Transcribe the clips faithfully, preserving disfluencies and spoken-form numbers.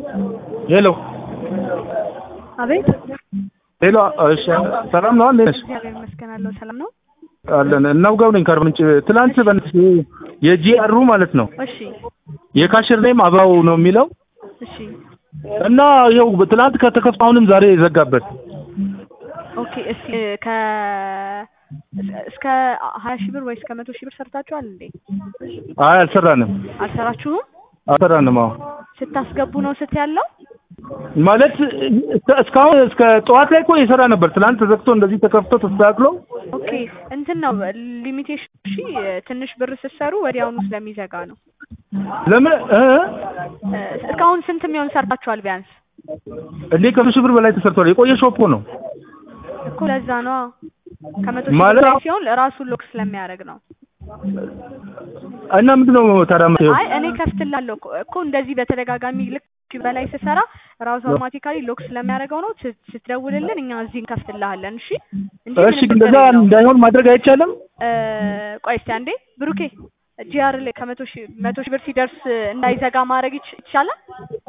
ሄሎ አቤት ሄሎ እሺ ሰላም ነው እንዴ? እግዚአብሔር ይመስገን አለው ሰላም ነው አለን እናውጋው ነኝ ከርምንጭ ትላንት በእንት የጂአሩ ማለት ነው እሺ የካሽር ኔም አባው ነው የሚለው እሺ እና ይኸው ትላንት ከተከፈተ አሁንም ዛሬ የዘጋበት ኦኬ እስኪ ከ እስከ ሀያ ሺህ ብር ወይስ ከመቶ ሺህ ብር ሰርታችኋል እንዴ? አይ አልሰራንም አልሰራችሁም? አልሰራንም። አዎ ስታስገቡ ነው ስትያለው ማለት እስካሁን እስከ ጠዋት ላይ እኮ የሰራ ነበር። ትላንት ተዘግቶ እንደዚህ ተከፍቶ ተስተካክሎ ኦኬ እንትን ነው ሊሚቴሽን እሺ ትንሽ ብር ስትሰሩ ወዲያውኑ ስለሚዘጋ ነው። ለምን እ እስካሁን ስንት የሚሆን ሰርታችኋል ቢያንስ? እንዴ ከመቶ ሺህ ብር በላይ ተሰርቷል። የቆየ ሾፕ ነው እኮ ለዛ ነው ከመቶ ሺህ ብር በላይ ሲሆን ራሱ ሎክ ስለሚያደርግ ነው። እና ምንድነው ታዳምጠው? አይ እኔ ከፍትላለሁ እኮ እንደዚህ በተደጋጋሚ ልክ በላይ ስሰራ ራሱ አውቶማቲካሊ ሎክ ስለሚያደርገው ነው። ስትደውልልን እኛ እዚህ እንከፍትልሃለን። እሺ እንዴ እሺ እንደዛ እንዳይሆን ማድረግ አይቻልም? እ ቆይ እስቲ አንዴ ብሩኬ ጂአር ላይ ከመቶ ሺህ መቶ ሺህ ብር ሲደርስ እንዳይዘጋ ማድረግ ይቻላል?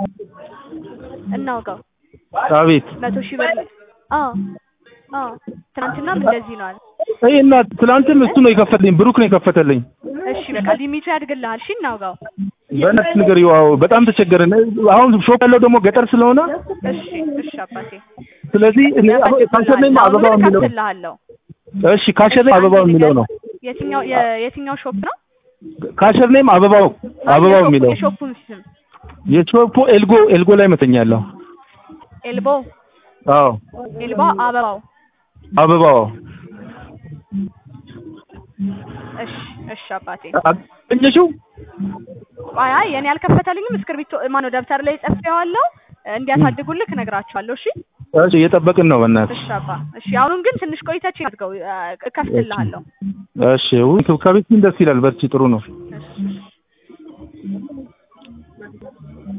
እናውቀው አቤት መቶ ሺህ ብር አዎ አዎ ትናንትና እንደዚህ ነው አለ። አይ እና ትላንትም እሱ ነው የከፈተልኝ፣ ብሩክ ነው የከፈተልኝ። እሺ በቃ ሊሚቱ ያድግልሃል። እሺ እናውጋው በእናትህ ነገር ይዋው በጣም ተቸገረን። አሁን ሾፕ ያለው ደግሞ ገጠር ስለሆነ እሺ እሺ አባቴ ስለዚህ እኔ ካሸር ነኝ አበባው የሚለው እሺ ካሸር ነኝ አበባው የሚለው ነው። የትኛው የትኛው ሾፕ ነው? ካሸር ነኝ አበባው አበባው የሚለው የሾፑን ስም የሾፑ ኤልጎ ኤልጎ ላይ መተኛለሁ። ኤልቦ አዎ ኤልቦ አበባው አበባው እሺ እሺ አባቴ አገኘሽው? አይ አይ የኔ አልከፈተልኝም። እስክሪብቶ ማነው ደብተር ላይ ጽፌዋለሁ እንዲያሳድጉልክ እነግራቸዋለሁ። እሺ እሺ እየጠበቅን ነው በእናትሽ። እሺ አባ እሺ አሁን ግን ትንሽ ቆይተሽ አድርገው እከፍትልሃለሁ። እሺ ወይ ከቤት ደስ ይላል። በርቺ ጥሩ ነው።